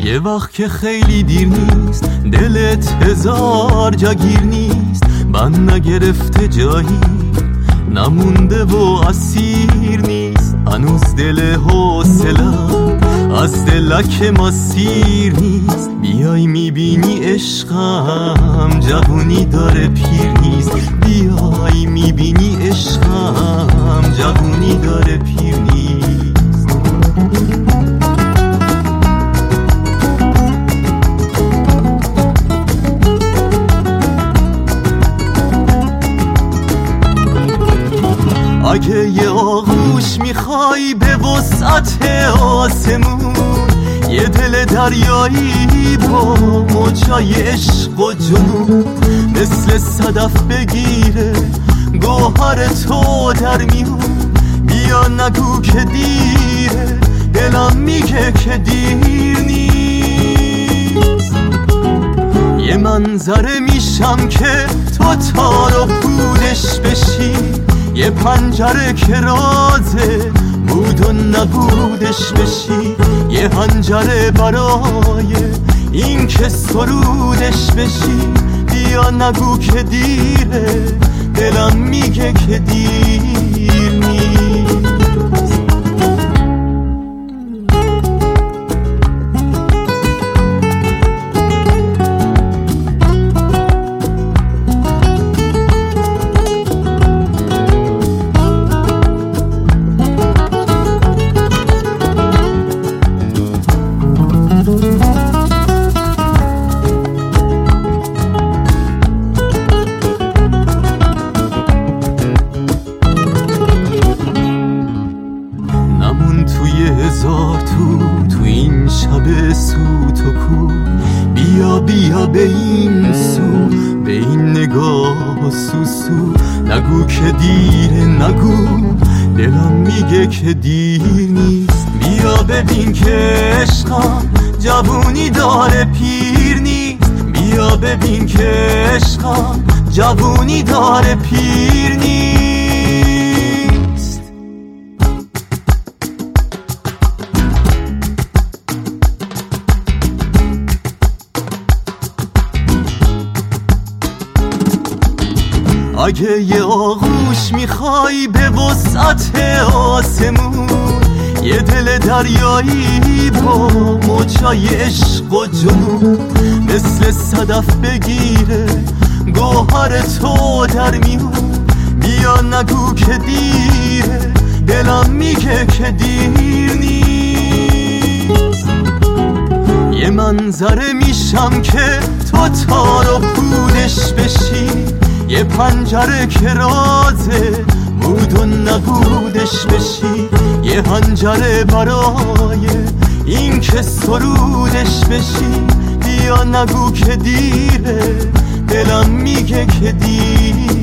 یه وقت که خیلی دیر نیست، دلت هزار جا گیر نیست، من نگرفته جایی نمونده و اسیر نیست. هنوز دل حوصله‌ام از دلک ما سیر نیست. بیای میبینی عشقم جوونی داره پیر نیست. بیای میبینی عشقم جوونی داره پیر نیست. اگه یه آغوش میخوای به وسعت آسمون، یه دل دریایی با موجای عشق و جنون، مثل صدف بگیره گوهر تو در میون. بیا نگو که دیره، دلم میگه که دیر نیست. یه منظره میشم که تو تار و پودش بشی، یه پنجره که رازه بود و نبودش بشی، یه هنجره برای این که سرودش بشی. بیا نگو که دیره، دلم میگه که دیر نیست. تو این شب سوت و کو، بیا بیا به این سو، به این نگاه سوسو. نگو که دیره، نگو دلم میگه که دیر نیست. بیا ببین که عشقم جوونی داره پیر نیست. بیا ببین که عشقم جوونی داره پیر نیست. اگه یه آغوش میخوای به وسعت آسمون، یه دل دریایی با موجای عشق و جنون، مثل صدف بگیره گوهر تو در میون. بیا نگو که دیره، دلم میگه که دیر نیست. یه منظره میشم که تو تار و پودش بشی، یه پنجره که رازه بود و نبودش بشی، یه هنجره برای این که سرودش بشی. بیا نگو که دیره، دلم میگه که دیر